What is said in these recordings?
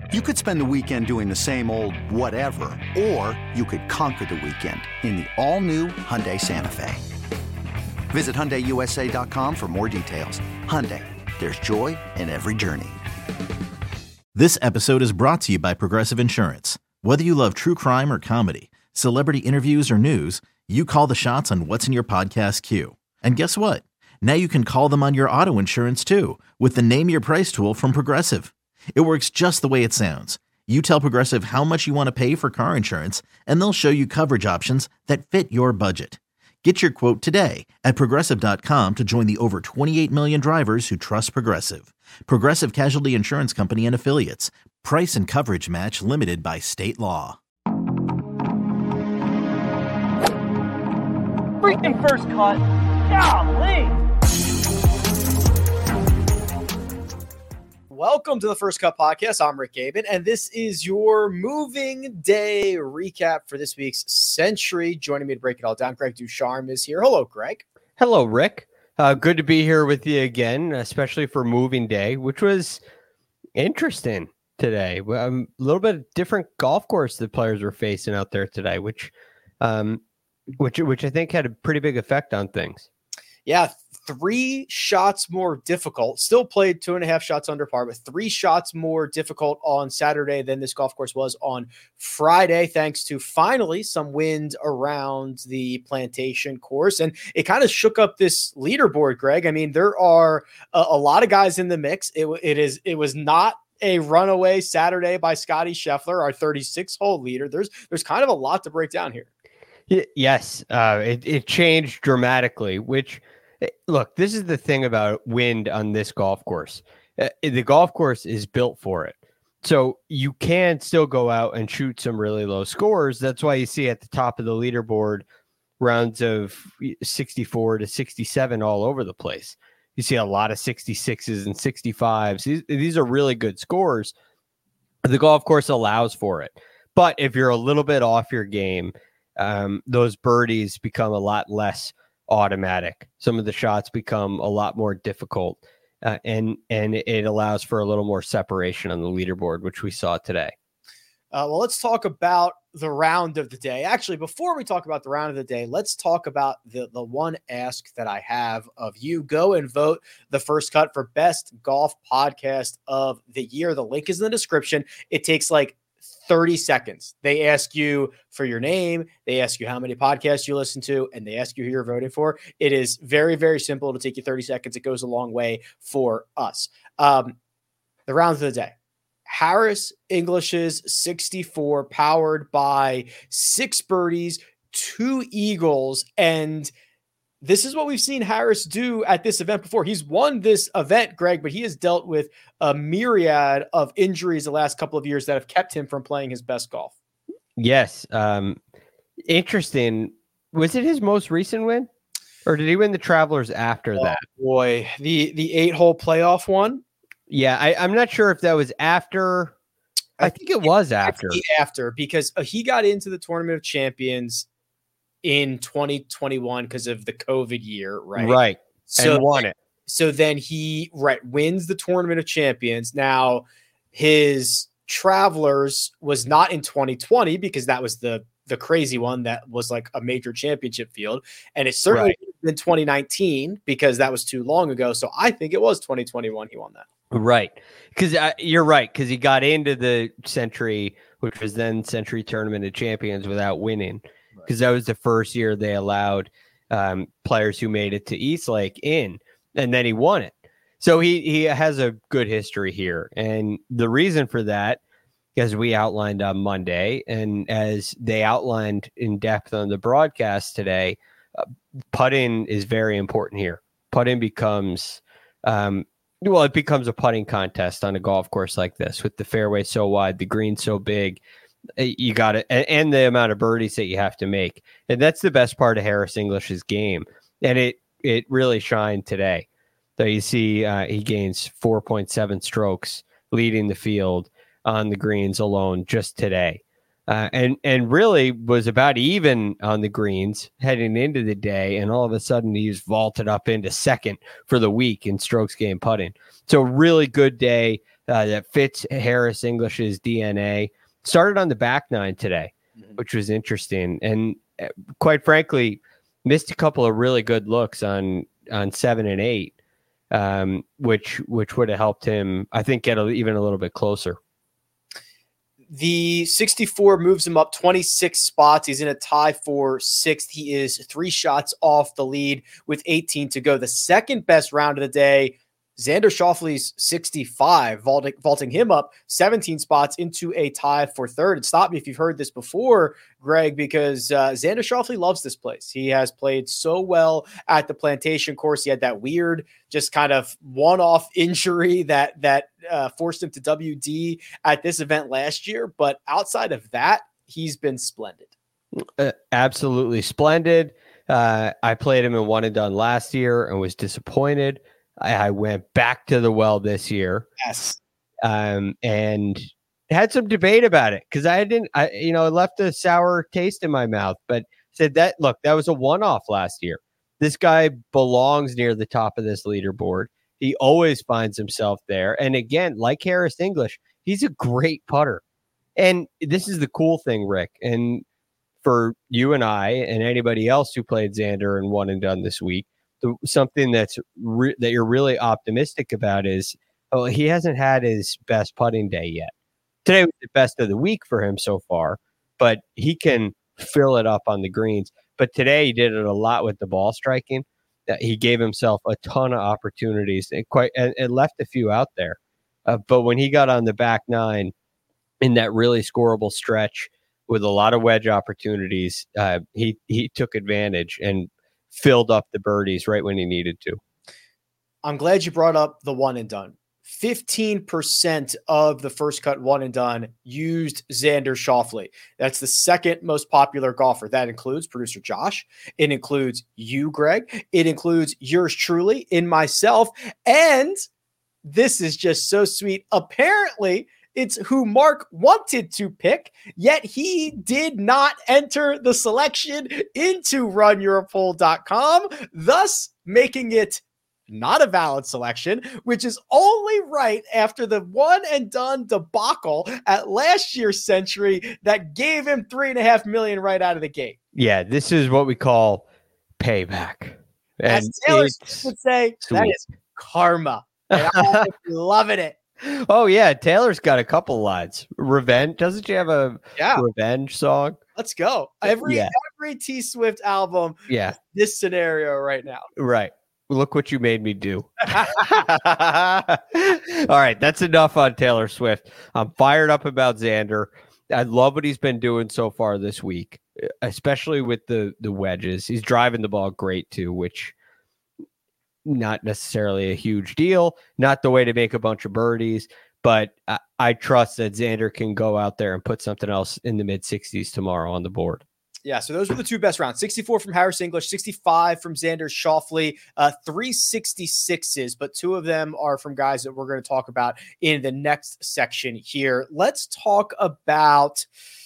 You could spend the weekend doing the same old whatever, or you could conquer the weekend in the all-new Hyundai Santa Fe. Visit HyundaiUSA.com for more details. Hyundai, there's joy in every journey. This episode is brought to you by Progressive Insurance. Whether you love true crime or comedy, celebrity interviews or news, you call the shots on what's in your podcast queue. And guess what? Now you can call them on your auto insurance too with the Name Your Price tool from Progressive. It works just the way it sounds. You tell Progressive how much you want to pay for car insurance, and they'll show you coverage options that fit your budget. Get your quote today at Progressive.com to join the over 28 million drivers who trust Progressive. Progressive Casualty Insurance Company and Affiliates. Price and coverage match limited by state law. Freaking first cut. Golly. Welcome to the First Cut Podcast. I'm Rick Gaben, and this is your moving day recap for this week's Century. Joining me to break it all down, Greg Ducharme is here. Hello, Greg. Hello, Rick. Good to be here with you again, especially for moving day, which was interesting today. A little bit different golf course the players were facing out there today, which I think had a pretty big effect on things. Yeah, 3 shots more difficult. Still played 2.5 shots under par, but 3 shots more difficult on Saturday than this golf course was on Friday, thanks to finally some wind around the Plantation course. And it kind of shook up this leaderboard, Greg. I mean, there are a lot of guys in the mix. It was not a runaway Saturday by Scotty Scheffler, our 36-hole leader. There's kind of a lot to break down here. Yes, it changed dramatically, which, look, this is the thing about wind on this golf course. The golf course is built for it. So you can still go out and shoot some really low scores. That's why you see at the top of the leaderboard rounds of 64 to 67 all over the place. You see a lot of 66s and 65s. These are really good scores. The golf course allows for it. But if you're a little bit off your game, those birdies become a lot less automatic. Some of the shots become a lot more difficult, and it allows for a little more separation on the leaderboard, which we saw today. Well, let's talk about the round of the day. Actually, before we talk about the round of the day, let's talk about the one ask that I have of you. Go and vote the First Cut for best golf podcast of the year. The link is in the description. It takes like 30 seconds. They ask you for your name. They ask you how many podcasts you listen to, and they ask you who you're voting for. It is very, very simple. It'll take you 30 seconds. It goes a long way for us. The rounds of the day. Harris English's 64, powered by 6 birdies, 2 eagles, and this is what we've seen Harris do at this event before. He's won this event, Greg, but he has dealt with a myriad of injuries the last couple of years that have kept him from playing his best golf. Yes. Interesting. Was it his most recent win? Or did he win the Travelers after that? Boy, the 8-hole playoff one? Yeah, I'm not sure if that was after. I think it was after. After, because he got into the Tournament of Champions in 2021 because of the COVID year, right? Right. So and won it. So then he wins the Tournament of Champions. Now his Travelers was not in 2020 because that was the crazy one that was like a major championship field. And it certainly in 2019 because that was too long ago. So I think it was 2021 he won that. Right. Because you're right. Because he got into the Century, which was then Century Tournament of Champions, without winning. Because that was the first year they allowed players who made it to Eastlake in, and then he won it. So he has a good history here. And the reason for that, as we outlined on Monday, and as they outlined in depth on the broadcast today, putting is very important here. Putting becomes, it becomes a putting contest on a golf course like this, with the fairway so wide, the green so big. You got it, and the amount of birdies that you have to make, and that's the best part of Harris English's game, and it really shined today. So you see, he gains 4.7 strokes, leading the field on the greens alone just today. and really was about even on the greens heading into the day, and all of a sudden he's vaulted up into second for the week in strokes gained putting. So really good day that fits Harris English's DNA. Started on the back nine today, which was interesting, and quite frankly, missed a couple of really good looks on 7 and 8, which would have helped him, I think, get even a little bit closer. The 64 moves him up 26 spots. He's in a tie for 6th. He is 3 shots off the lead with 18 to go. The second best round of the day, Xander Schauffele's 65, vaulting him up 17 spots into a tie for 3rd. And stop me if you've heard this before, Greg, because Xander Schauffele loves this place. He has played so well at the Plantation course. He had that weird, just kind of one-off injury that forced him to WD at this event last year. But outside of that, he's been splendid. Absolutely splendid. I played him in one and done last year and was disappointed. I went back to the well this year. Yes. And had some debate about it because I left a sour taste in my mouth, but said that was a one-off last year. This guy belongs near the top of this leaderboard. He always finds himself there. And again, like Harris English, he's a great putter. And this is the cool thing, Rick. And for you and I and anybody else who played Xander and one and done this week, something that you're really optimistic about is, he hasn't had his best putting day yet. Today was the best of the week for him so far, but he can fill it up on the greens. But today he did it a lot with the ball striking. He gave himself a ton of opportunities and left a few out there. But when he got on the back nine in that really scoreable stretch with a lot of wedge opportunities, he took advantage and filled up the birdies right when he needed to. I'm glad you brought up the one and done. 15% of the first cut one and done used Xander Schauffele. That's the second most popular golfer. That includes producer Josh. It includes you, Greg. It includes yours truly, in myself. And this is just so sweet. Apparently, it's who Mark wanted to pick, yet he did not enter the selection into runyourpoll.com, thus making it not a valid selection, which is only right after the one and done debacle at last year's Century that gave him $3.5 million right out of the gate. Yeah, this is what we call payback. And as Taylor would say, sweet. That is karma. And I'm loving it. Oh yeah, Taylor's got a couple lines. Revenge, doesn't she have a revenge song? Let's go. Every T Swift album. Yeah, this scenario right now. Right. Look what you made me do. All right, that's enough on Taylor Swift. I'm fired up about Xander. I love what he's been doing so far this week, especially with the wedges. He's driving the ball great too, which not necessarily a huge deal, not the way to make a bunch of birdies, but I trust that Xander can go out there and put something else in the mid-60s tomorrow on the board. Yeah, so those were the two best rounds. 64 from Harris English, 65 from Xander Schauffele, 366s, but two of them are from guys that we're going to talk about in the next section here. Let's talk about...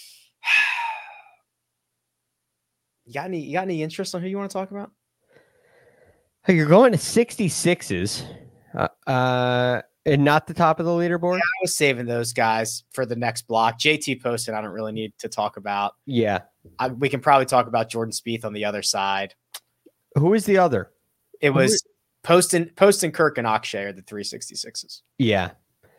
You got any interest on who you want to talk about? Hey, you're going to 66s and not the top of the leaderboard? Yeah, I was saving those guys for the next block. JT posted, I don't really need to talk about. Yeah. We can probably talk about Jordan Spieth on the other side. Who is the other? It was Poston, Kirk, and Akshay are the 366s. Yeah.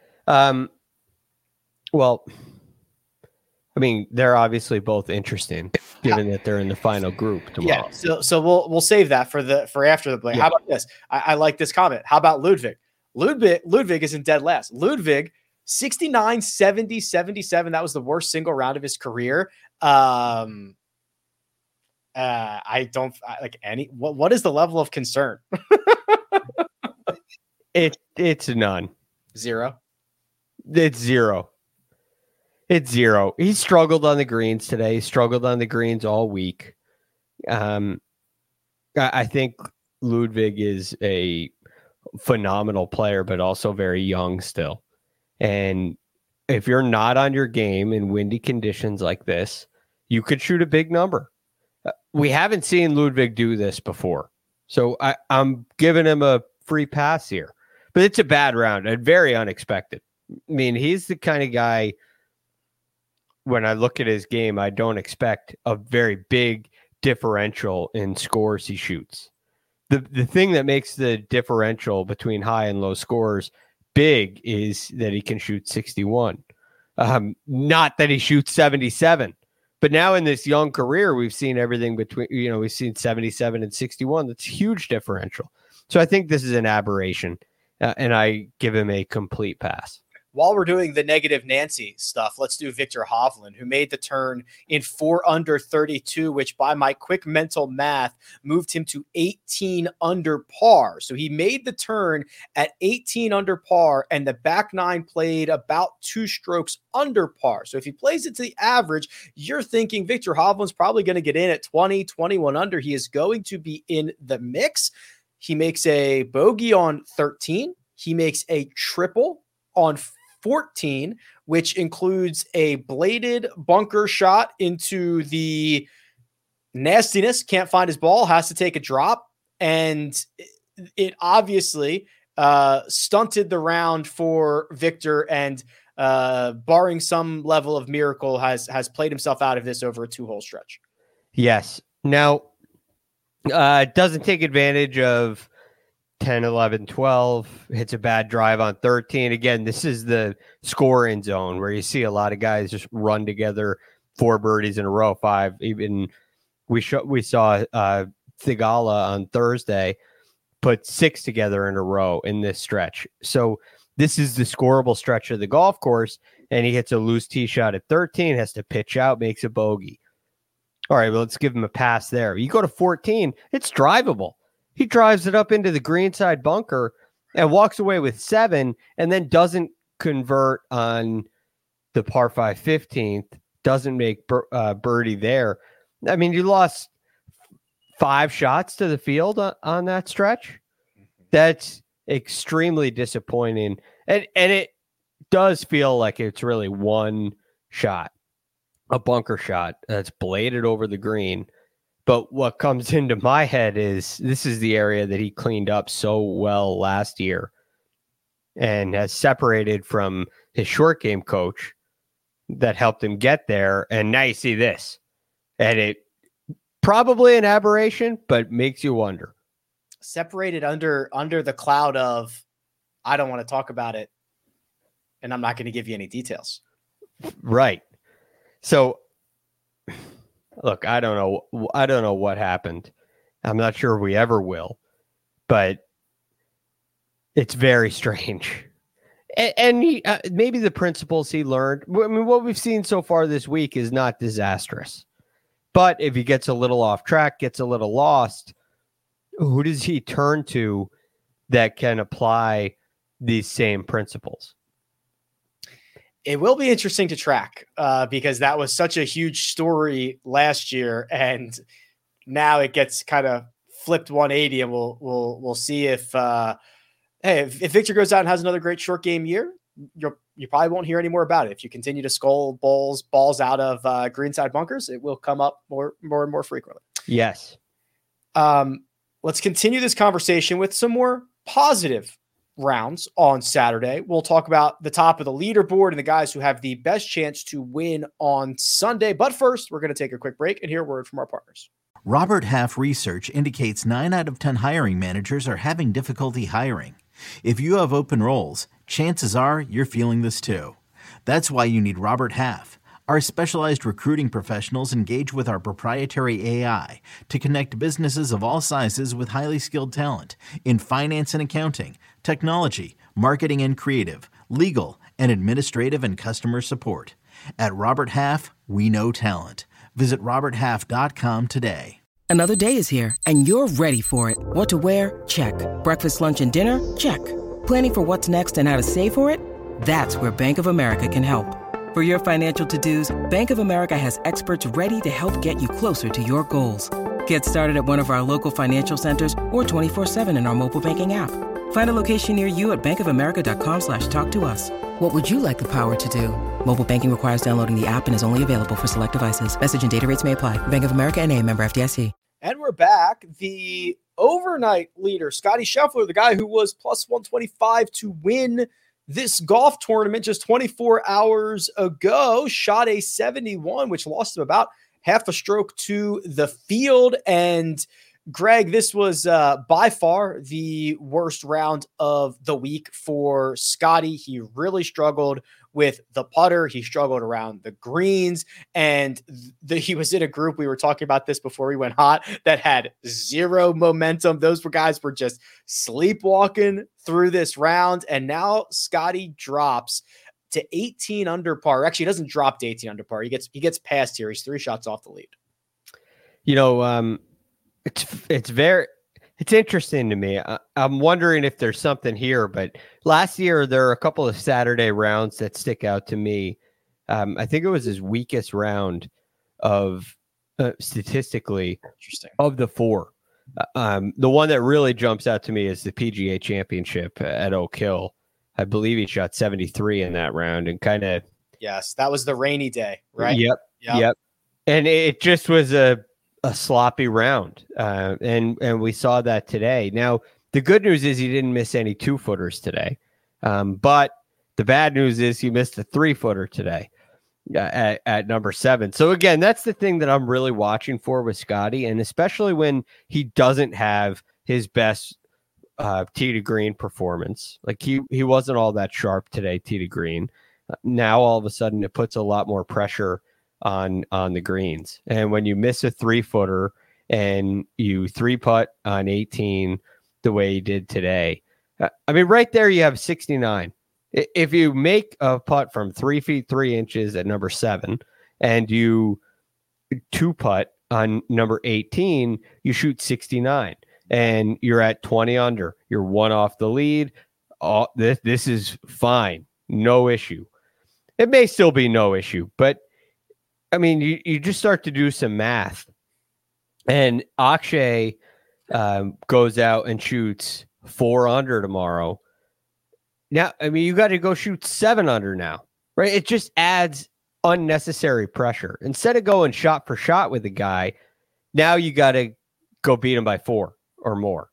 Well, I mean, they're obviously both interesting, given that they're in the final group tomorrow. Yeah, so we'll save that for after the play. Yeah. How about this? I like this comment. How about Ludwig? Ludwig isn't dead last. Ludwig, 69, 70, 77. That was the worst single round of his career. I don't like any. What is the level of concern? It's none. Zero. It's zero. It's zero. He struggled on the greens today. He struggled on the greens all week. I think Ludwig is a phenomenal player, but also very young still. And if you're not on your game in windy conditions like this, you could shoot a big number. We haven't seen Ludwig do this before. So I'm giving him a free pass here. But it's a bad round and very unexpected. I mean, he's the kind of guy, when I look at his game, I don't expect a very big differential in scores he shoots. The thing that makes the differential between high and low scores big is that he can shoot 61. Not that he shoots 77. But now in this young career, we've seen everything between, we've seen 77 and 61. That's a huge differential. So I think this is an aberration, and I give him a complete pass. While we're doing the negative Nancy stuff, let's do Viktor Hovland, who made the turn in 4 under 32, which by my quick mental math moved him to 18 under par. So he made the turn at 18 under par, and the back nine played about 2 strokes under par. So if he plays it to the average, you're thinking Viktor Hovland's probably going to get in at 20, 21 under. He is going to be in the mix. He makes a bogey on 13. He makes a triple on 14, which includes a bladed bunker shot into the nastiness. Can't find his ball, has to take a drop. And it obviously stunted the round for Viktor, and barring some level of miracle, has played himself out of this over a 2-hole stretch. Yes. Now, doesn't take advantage of 10, 11, 12, hits a bad drive on 13. Again, this is the scoring zone where you see a lot of guys just run together 4 birdies in a row, 5. Even we saw Thigala on Thursday put 6 together in a row in this stretch. So this is the scoreable stretch of the golf course, and he hits a loose tee shot at 13, has to pitch out, makes a bogey. All right, well, let's give him a pass there. You go to 14, it's drivable. He drives it up into the greenside bunker and walks away with 7, and then doesn't convert on the par 5 15th, doesn't make birdie there. I mean, you lost 5 shots to the field on that stretch. That's extremely disappointing. And it does feel like it's really one shot, a bunker shot that's bladed over the green. But what comes into my head is this is the area that he cleaned up so well last year and has separated from his short game coach that helped him get there. And now you see this, and it probably an aberration, but makes you wonder. Separated under the cloud of, I don't want to talk about it, and I'm not going to give you any details. Right. So, look, I don't know what happened. I'm not sure we ever will, but it's very strange. And he, maybe the principles he learned. I mean, what we've seen so far this week is not disastrous. But if he gets a little off track, gets a little lost, who does he turn to that can apply these same principles? It will be interesting to track because that was such a huge story last year, and now it gets kind of flipped 180, and we'll see if if Viktor goes out and has another great short game year, you probably won't hear any more about it. If you continue to skull balls out of greenside bunkers, it will come up more and more frequently. Yes. Let's continue this conversation with some more positive rounds on Saturday. We'll talk about the top of the leaderboard and the guys who have the best chance to win on Sunday. But first, we're going to take a quick break and hear a word from our partners. Robert Half research indicates 9 out of 10 hiring managers are having difficulty hiring. If you have open roles, chances are you're feeling this too. That's why you need Robert Half. Our specialized recruiting professionals engage with our proprietary AI to connect businesses of all sizes with highly skilled talent in finance and accounting, technology, marketing and creative, legal, and administrative and customer support. At Robert Half, we know talent. Visit roberthalf.com today. Another day is here, and you're ready for it. What to wear? Check. Breakfast, lunch, and dinner? Check. Planning for what's next and how to save for it? That's where Bank of America can help. For your financial to-dos, Bank of America has experts ready to help get you closer to your goals. Get started at one of our local financial centers or 24/7 in our mobile banking app. Find a location near you at bankofamerica.com/talktous. What would you like the power to do? Mobile banking requires downloading the app and is only available for select devices. Message and data rates may apply. Bank of America N.A., member FDIC. And we're back. The overnight leader, Scottie Scheffler, the guy who was plus 125 to win this golf tournament just 24 hours ago, shot a 71, which lost him about half a stroke to the field. And Greg, this was by far the worst round of the week for Scottie. He really struggled with the putter. He struggled around the greens, and he was in a group, we were talking about this before we went hot, that had zero momentum. Those guys were just sleepwalking through this round, and now Scottie drops to 18 under par. Actually, he doesn't drop to 18 under par. He gets past here. He's 3 shots off the lead. You know, it's interesting to me. I'm wondering if there's something here, but last year there are a couple of Saturday rounds that stick out to me. I think it was his weakest round of statistically of the 4. The one that really jumps out to me is the PGA Championship at Oak Hill. I believe he shot 73 in that round, and kind of, yes, that was the rainy day, right? Yep. And it just was a sloppy round. And we saw that today. Now, the good news is he didn't miss any 2-footers today. But the bad news is he missed a 3-footer today at number 7. So again, that's the thing that I'm really watching for with Scottie, and especially when he doesn't have his best tee to green performance. Like he wasn't all that sharp today, tee to green. Now all of a sudden it puts a lot more pressure on the greens. And when you miss a 3-footer and you 3-putt on 18 the way he did today, I mean, right there you have 69. If you make a putt from 3 feet 3 inches at number 7 and you 2-putt on number 18, you shoot 69 and you're at 20 under. You're 1 off the lead. This is fine. No issue. It may still be no issue, but I mean, you just start to do some math, and Akshay goes out and shoots 4 under tomorrow. Now, I mean, you got to go shoot 7 under now, right? It just adds unnecessary pressure. Instead of going shot for shot with the guy, now you got to go beat him by 4 or more.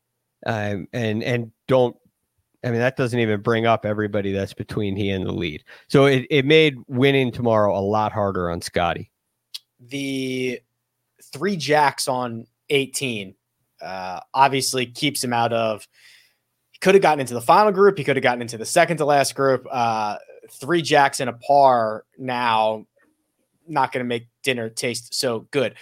And don't, I mean, that doesn't even bring up everybody that's between he and the lead. So it made winning tomorrow a lot harder on Scottie. The 3 jacks on 18 obviously keeps him out of, he could have gotten into the final group. He could have gotten into the second to last group. 3 jacks and a par now, not going to make dinner taste so good.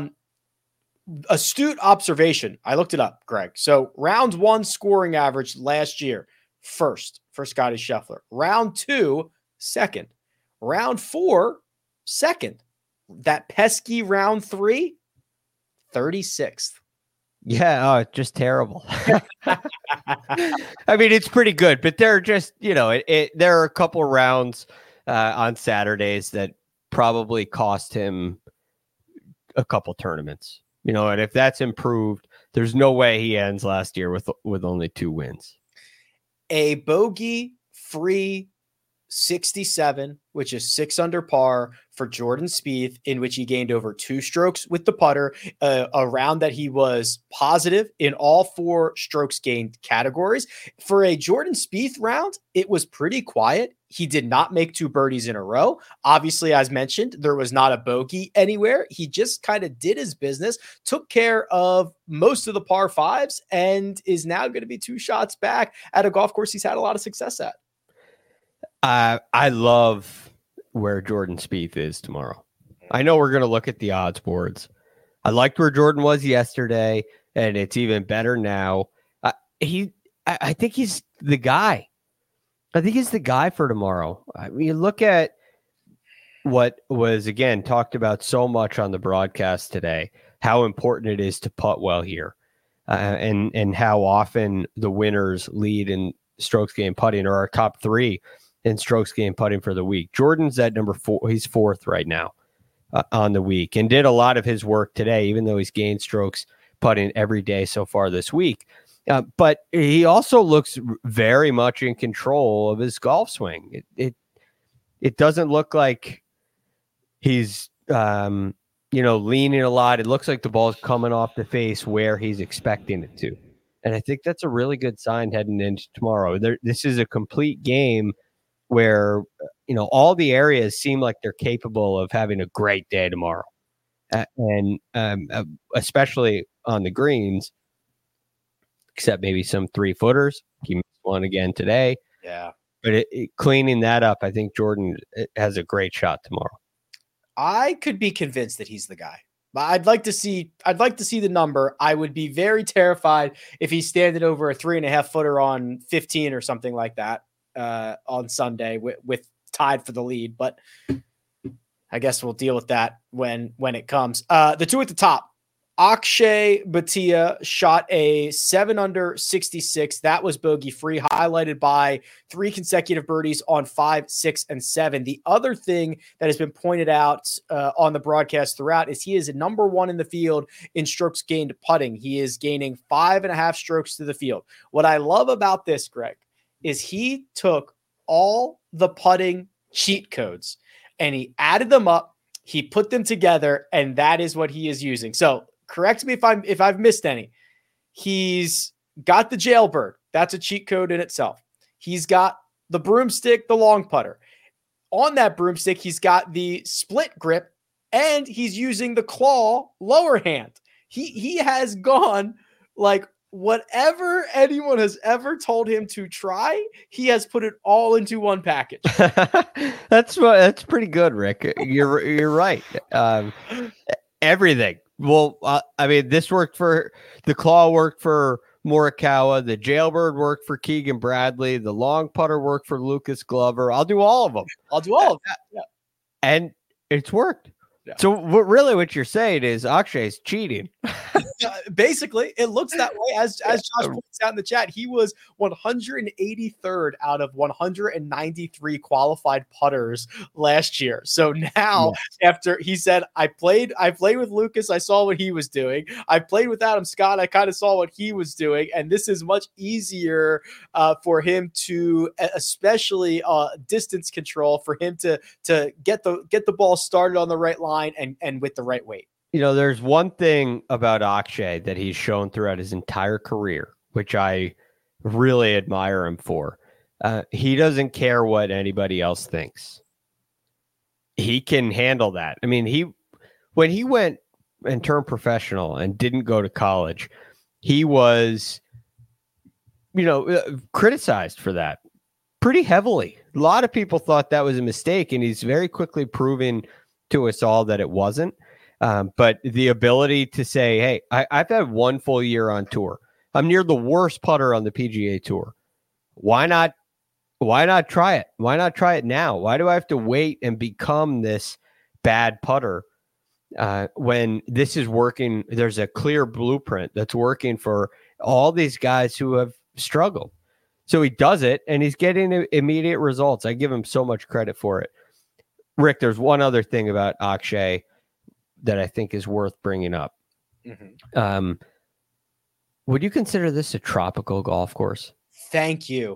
Astute observation. I looked it up, Greg. So round 1 scoring average last year, first for Scottie Scheffler. Round 2, second. Round 4, second. That pesky round 3, 36th. Yeah, just terrible. I mean, it's pretty good, but they're just, you know, there are a couple rounds on Saturdays that probably cost him a couple tournaments. You know, and if that's improved, there's no way he ends last year with only 2 wins. A bogey-free 67, which is 6 under par for Jordan Spieth, in which he gained over 2 strokes with the putter, a round that he was positive in all 4 strokes gained categories. For a Jordan Spieth round, it was pretty quiet. He did not make 2 birdies in a row. Obviously, as mentioned, there was not a bogey anywhere. He just kind of did his business, took care of most of the par 5s, and is now going to be 2 shots back at a golf course he's had a lot of success at. I love where Jordan Spieth is tomorrow. I know we're going to look at the odds boards. I liked where Jordan was yesterday, and it's even better now. I think he's the guy. I think he's the guy for tomorrow. I mean, you look at what was, again, talked about so much on the broadcast today, how important it is to putt well here, and how often the winners lead in strokes gained putting, or our top 3 in strokes gained putting for the week. Jordan's at number 4. He's 4th right now on the week, and did a lot of his work today, even though he's gained strokes putting every day so far this week. But he also looks very much in control of his golf swing. It doesn't look like he's leaning a lot. It looks like the ball's coming off the face where he's expecting it to. And I think that's a really good sign heading into tomorrow. This is a complete game where, all the areas seem like they're capable of having a great day tomorrow. And especially on the greens, except maybe some 3-footers. He missed one again today. Yeah. But cleaning that up, I think Jordan has a great shot tomorrow. I could be convinced that he's the guy. I'd like to see the number. I would be very terrified if he's standing over a 3.5 footer on 15 or something like that on Sunday with tied for the lead. But I guess we'll deal with that when it comes. The two at the top, Akshay Bhatia shot a 7-under 66. That was bogey free, highlighted by 3 consecutive birdies on 5, 6, and 7. The other thing that has been pointed out on the broadcast throughout is he is number 1 in the field in strokes gained putting. He is gaining 5.5 strokes to the field. What I love about this, Greg, is he took all the putting cheat codes and he added them up. He put them together, and that is what he is using. So correct me if I've missed any. He's got the jailbird. That's a cheat code in itself. He's got the broomstick, the long putter. On that broomstick, he's got the split grip, and he's using the claw lower hand. He has gone like whatever anyone has ever told him to try, he has put it all into one package. That's pretty good, Rick. You're right. Everything. Well, this worked for the claw, worked for Morikawa. The jailbird worked for Keegan Bradley. The long putter worked for Lucas Glover. I'll do all of them. Yeah. And it's worked. Yeah. So what you're saying is Akshay's cheating. Basically, it looks that way. As Josh points out in the chat, he was 183rd out of 193 qualified putters last year. So now, after he said, I played with Lucas, I saw what he was doing. I played with Adam Scott, I kind of saw what he was doing, and this is much easier for him to, especially distance control, for him to get the ball started on the right line and with the right weight. There's one thing about Akshay that he's shown throughout his entire career, which I really admire him for. He doesn't care what anybody else thinks. He can handle that. When he went and turned professional and didn't go to college, he was, criticized for that pretty heavily. A lot of people thought that was a mistake, and he's very quickly proven to us all that it wasn't. But the ability to say, hey, I've had one full year on tour. I'm near the worst putter on the PGA Tour. Why not try it? Why not try it now? Why do I have to wait and become this bad putter when this is working? There's a clear blueprint that's working for all these guys who have struggled. So he does it, and he's getting immediate results. I give him so much credit for it. Rick, there's one other thing about Akshay that I think is worth bringing up. Mm-hmm. Would you consider this a tropical golf course? Thank you,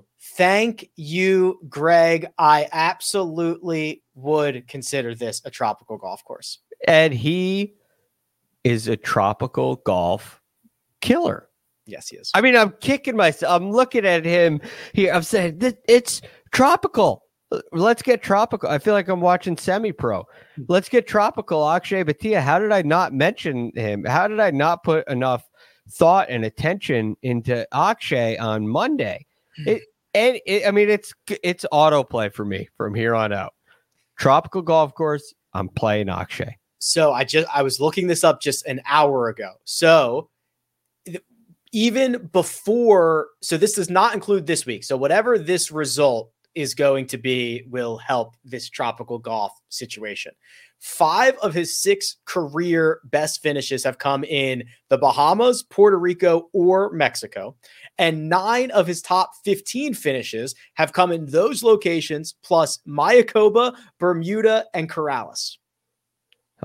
Greg. I absolutely would consider this a tropical golf course. And he is a tropical golf killer. Yes, he is. I'm kicking myself. I'm looking at him here. I'm saying it's tropical. Let's get tropical. I feel like I'm watching semi-pro. Let's get tropical. Akshay Bhatia. How did I not mention him? How did I not put enough thought and attention into Akshay on Monday? It's autoplay for me from here on out. Tropical golf course. I'm playing Akshay. So I was looking this up just an hour ago. So even before, so this does not include this week. So whatever this result is going to be will help this tropical golf situation. 5 of his 6 career best finishes have come in the Bahamas, Puerto Rico, or Mexico. And 9 of his top 15 finishes have come in those locations, plus Mayakoba, Bermuda, and Corrales.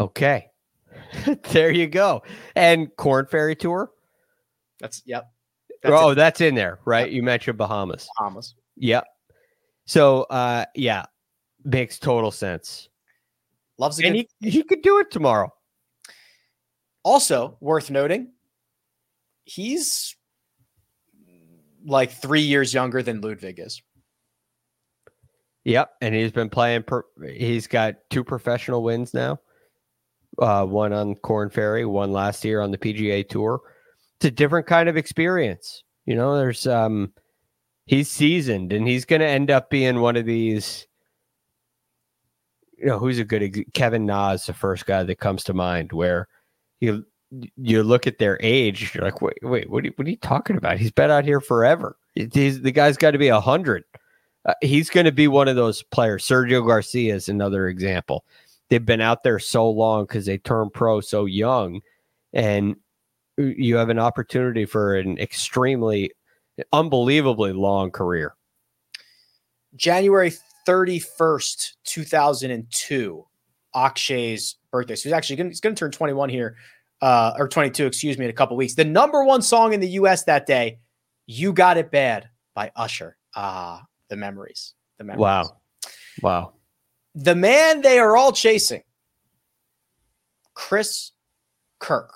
Okay. There you go. And Corn Ferry Tour? Yep. That's in there, right? Yep. You mentioned Bahamas. Yep. So, makes total sense. Loves a good. He could do it tomorrow. Also worth noting, he's like 3 years younger than Ludwig is. Yep, and he's been playing. He's got 2 professional wins now. One on Korn Ferry, one last year on the PGA Tour. It's a different kind of experience. There's he's seasoned, and he's going to end up being one of these. Who's a good Kevin Na is the first guy that comes to mind, where you look at their age, you're like, wait, what are you talking about? He's been out here forever. The guy's got to be 100. He's going to be one of those players. Sergio Garcia is another example. They've been out there so long because they turned pro so young, and you have an opportunity for an extremely, unbelievably long career. January 31st, 2002, Akshay's birthday. So he's going to turn 21 here, or 22, excuse me, in a couple weeks. The number 1 song in the U.S. that day, "You Got It Bad" by Usher. The memories. Wow. The man they are all chasing, Chris Kirk,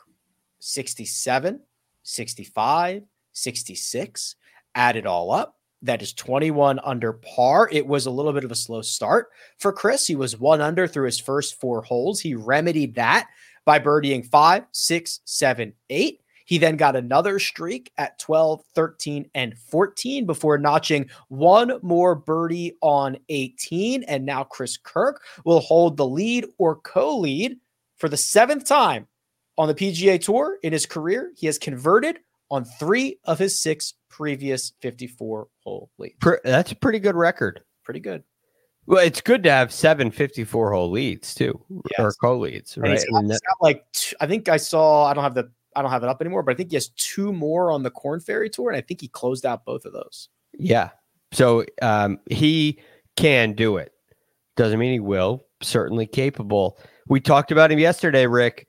67, 65, 66, add it all up. That is 21 under par. It was a little bit of a slow start for Chris. He was 1 under through his first 4 holes. He remedied that by birdieing 5, 6, 7, 8. He then got another streak at 12, 13, and 14 before notching 1 more birdie on 18. And now Chris Kirk will hold the lead or co-lead for the 7th time on the PGA Tour in his career. He has converted on 3 of his 6 previous 54-hole leads. That's a pretty good record. Pretty good. Well, it's good to have 7 54-hole leads too, or co-leads, right? He's got like, I think I saw, I don't have it up anymore, but I think he has 2 more on the Korn Ferry Tour, and I think he closed out both of those. Yeah. So he can do it. Doesn't mean he will. Certainly capable. We talked about him yesterday, Rick.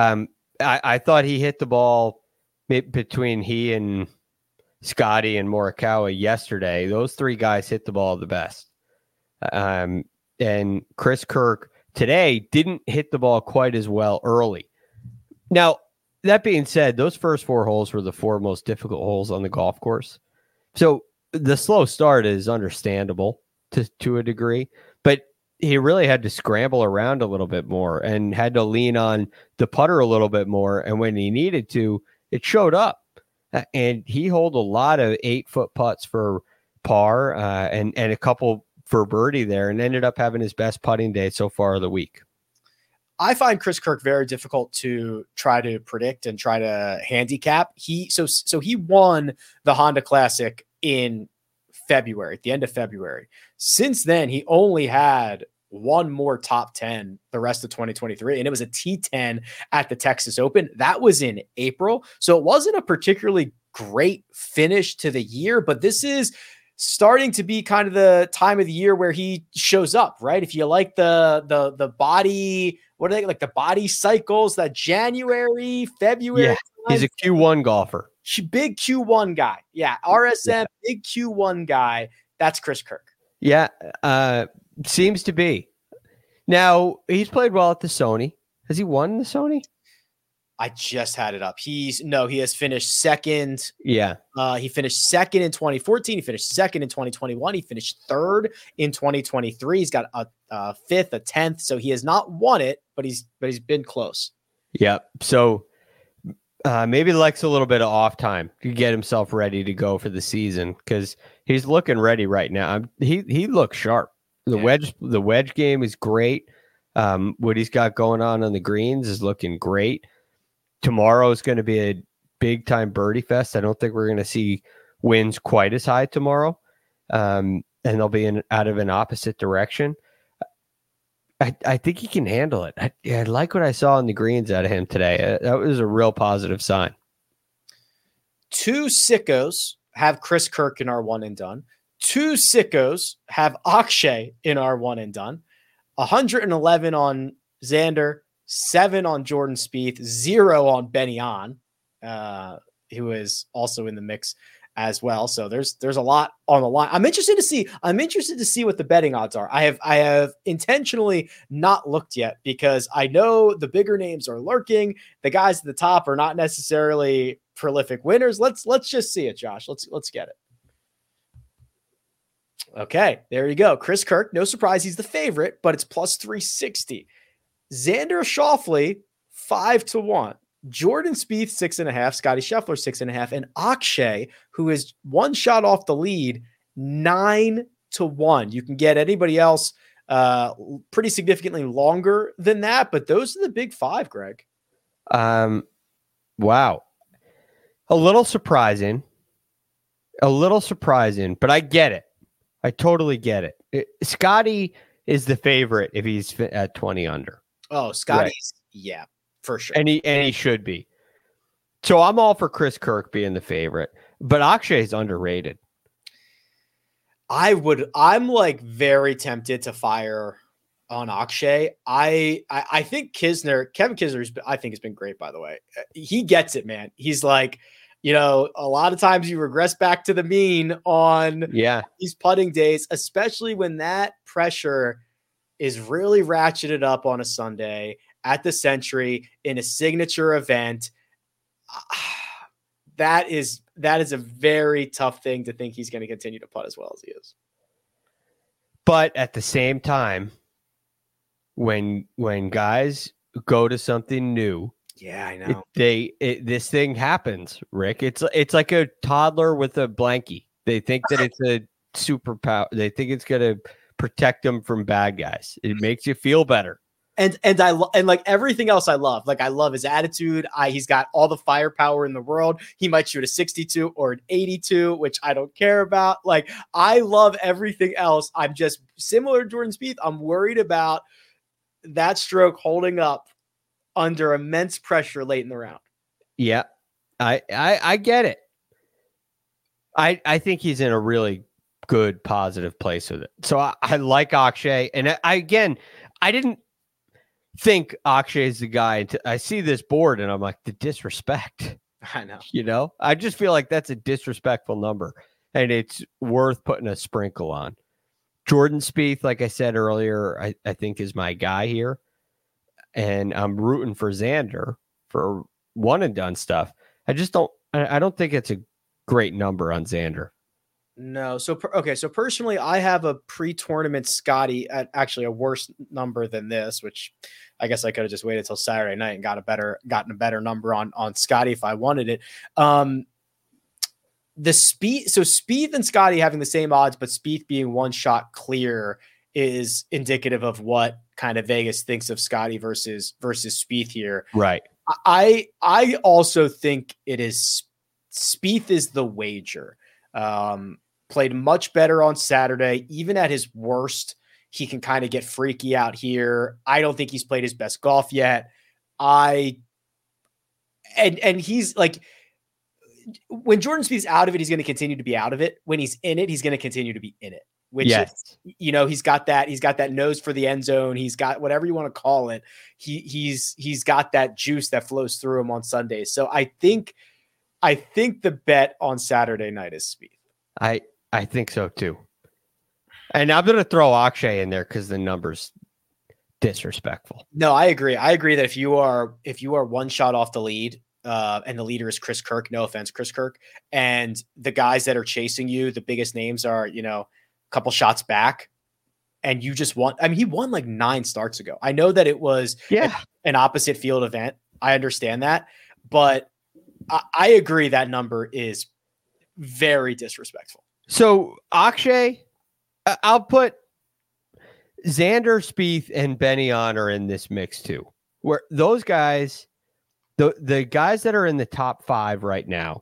I thought he hit the ball between he and Scotty and Morikawa yesterday. Those 3 guys hit the ball the best. And Chris Kirk today didn't hit the ball quite as well early. Now, that being said, those first 4 holes were the 4 most difficult holes on the golf course. So the slow start is understandable to a degree, but he really had to scramble around a little bit more and had to lean on the putter a little bit more. And when he needed to, it showed up. And he holed a lot of 8-foot putts for par and a couple for birdie there, and ended up having his best putting day so far of the week. I find Chris Kirk very difficult to try to predict and try to handicap. He won the Honda Classic in February, at the end of February. Since then, he only had 1 more top 10 the rest of 2023, and it was a T10 at the Texas Open. That was in April, so it wasn't a particularly great finish to the year, but this is starting to be kind of the time of the year where he shows up, right? If you like the body, what are they like, the body cycles, that January, February. Yeah, he's a Q1 golfer. Big Q1 guy. Yeah. RSM, big Q1 guy. That's Chris Kirk. Yeah. Seems to be. Now, he's played well at the Sony. Has he won the Sony? I just had it up. He has finished second. Yeah. He finished second in 2014. He finished second in 2021. He finished third in 2023. He's got a 5th, a 10th. So he has not won it, but he's been close. Yeah. So maybe likes a little bit of off time to get himself ready to go for the season, because he's looking ready right now. He looks sharp. The wedge game is great. What he's got going on the greens is looking great. Tomorrow is going to be a big time birdie fest. I don't think we're going to see winds quite as high tomorrow. And they'll be out of an opposite direction. I think he can handle it. I like what I saw on the greens out of him today. That was a real positive sign. 2 sickos have Chris Kirk in our one and done. 2 sickos have Akshay in our one and done. 111 on Xander, 7 on Jordan Spieth, 0 on Benny On. who is also in the mix as well. So there's a lot on the line. I'm interested to see what the betting odds are. I have intentionally not looked yet because I know the bigger names are lurking. The guys at the top are not necessarily prolific winners. Let's just see it, Josh. Let's get it. Okay, there you go. Chris Kirk, no surprise, he's the favorite, but it's plus 360. Xander Schauffele, 5-1. Jordan Spieth, 6.5. Scotty Scheffler, 6.5. And Akshay, who is one shot off the lead, 9-1. You can get anybody else pretty significantly longer than that, but those are the big five, Greg. Wow. A little surprising, but I get it. I totally get it. Scotty is the favorite if he's at 20 under. Oh, Scotty's, yeah, for sure. And he should be. So I'm all for Chris Kirk being the favorite, but Akshay is underrated. I'm like very tempted to fire on Akshay. I think Kevin Kisner, I think has been great, by the way. He gets it, man. He's like, a lot of times you regress back to the mean on these putting days, especially when that pressure is really ratcheted up on a Sunday at the Century in a signature event. That is a very tough thing to think he's going to continue to putt as well as he is. But at the same time, when guys go to something new, yeah, I know. This thing happens, Rick. It's like a toddler with a blankie. They think that it's a superpower. They think it's going to protect them from bad guys. It makes you feel better. And like everything else I love. Like I love his attitude. He's got all the firepower in the world. He might shoot a 62 or an 82, which I don't care about. Like I love everything else. I'm just similar to Jordan Spieth. I'm worried about that stroke holding up under immense pressure late in the round. Yeah, I get it. I think he's in a really good, positive place with it. So I like Akshay. And I didn't think Akshay is the guy. I see this board and I'm like, the disrespect. I know. I just feel like that's a disrespectful number. And it's worth putting a sprinkle on. Jordan Spieth, like I said earlier, I think is my guy here. And I'm rooting for Xander for one and done stuff. I don't think it's a great number on Xander. No. So personally, I have a pre-tournament Scotty at actually a worse number than this, which I guess I could have just waited till Saturday night and gotten a better number on Scotty if I wanted it. Spieth and Scotty having the same odds, but Spieth being one shot clear is indicative of what kind of Vegas thinks of Scotty versus Spieth here. Right. I also think it is Spieth is the wager. Played much better on Saturday. Even at his worst, he can kind of get freaky out here. I don't think he's played his best golf yet. And he's like, when Jordan Spieth's out of it, he's going to continue to be out of it. When he's in it, he's going to continue to be in it. Which is, he's got that nose for the end zone. He's got whatever you want to call it. He's got that juice that flows through him on Sundays. So I think the bet on Saturday night is Spieth. I think so too. And I'm going to throw Akshay in there because the number's disrespectful. No, I agree. I agree that if you are one shot off the lead, and the leader is Chris Kirk, no offense, Chris Kirk, and the guys that are chasing you, the biggest names are, a couple shots back, and you just won. I mean, he won like 9 starts ago. I know that it was an opposite field event. I understand that, but I agree that number is very disrespectful. So Akshay, I'll put Xander, Spieth, and Benny On are in this mix too, where those guys, the guys that are in the top 5 right now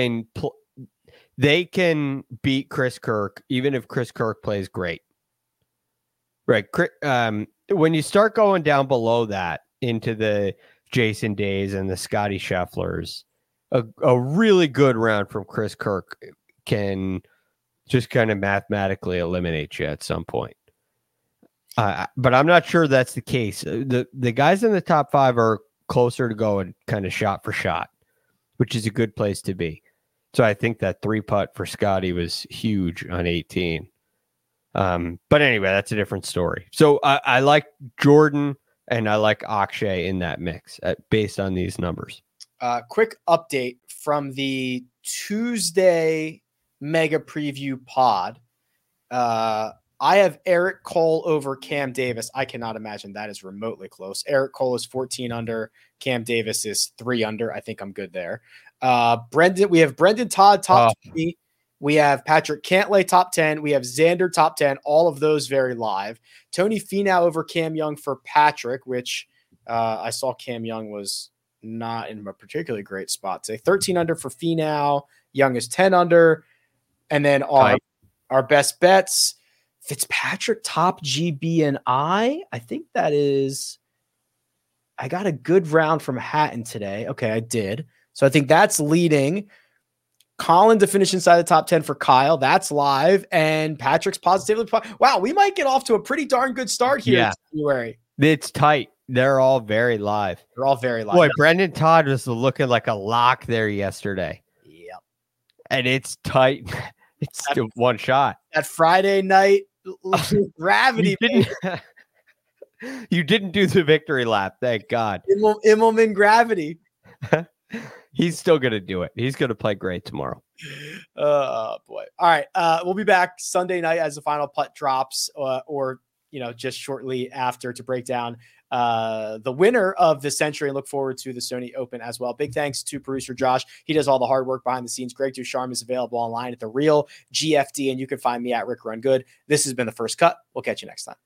they can beat Chris Kirk, even if Chris Kirk plays great. Right. When you start going down below that into the Jason Days and the Scotty Schefflers, a really good round from Chris Kirk can just kind of mathematically eliminate you at some point. But I'm not sure that's the case. The guys in the top 5 are closer to going kind of shot for shot. which is a good place to be. So I think that 3-putt for Scotty was huge on 18. But anyway, that's a different story. So I like Jordan and I like Akshay in that mix based on these numbers. Quick update from the Tuesday mega preview pod. I have Eric Cole over Cam Davis. I cannot imagine that is remotely close. Eric Cole is 14 under. Cam Davis is 3 under. I think I'm good there. We have Brendan Todd top 20. We have Patrick Cantlay top 10. We have Xander top 10. All of those very live. Tony Finau over Cam Young for Patrick, which I saw Cam Young was not in a particularly great spot today. 13 under for Finau. Young is 10 under. And then our best bets, Fitzpatrick top GB and I think that is, I got a good round from Hatton today. Okay, I did. So I think that's leading. Colin to finish inside the top 10 for Kyle. That's live. And Patrick's positively. Wow, we might get off to a pretty darn good start here in January. It's tight. They're all very live. They're all very live. Boy, Brendan Todd was looking like a lock there yesterday. Yep. And it's tight. It's still one shot. That Friday night gravity. You didn't do the victory lap. Thank God. Immelman gravity. He's still going to do it. He's going to play great tomorrow. Oh, boy. All right. We'll be back Sunday night as the final putt drops or just shortly after to break down the winner of the Century and look forward to the Sony Open as well. Big thanks to producer Josh. He does all the hard work behind the scenes. Greg Ducharme is available online at The Real GFD, and you can find me at Rick Run Good. This has been The First Cut. We'll catch you next time.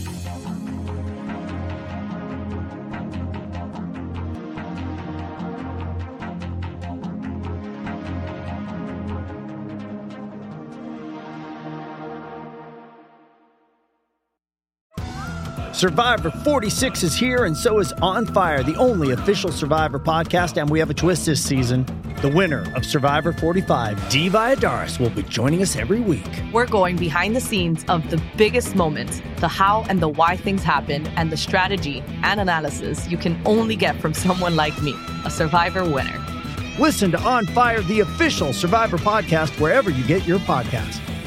Survivor 46 is here, and so is On Fire, the only official Survivor podcast, and we have a twist this season. The winner of Survivor 45, Dee Valladares, will be joining us every week. We're going behind the scenes of the biggest moments, the how and the why things happen, and the strategy and analysis you can only get from someone like me, a Survivor winner. Listen to On Fire, the official Survivor podcast, wherever you get your podcasts.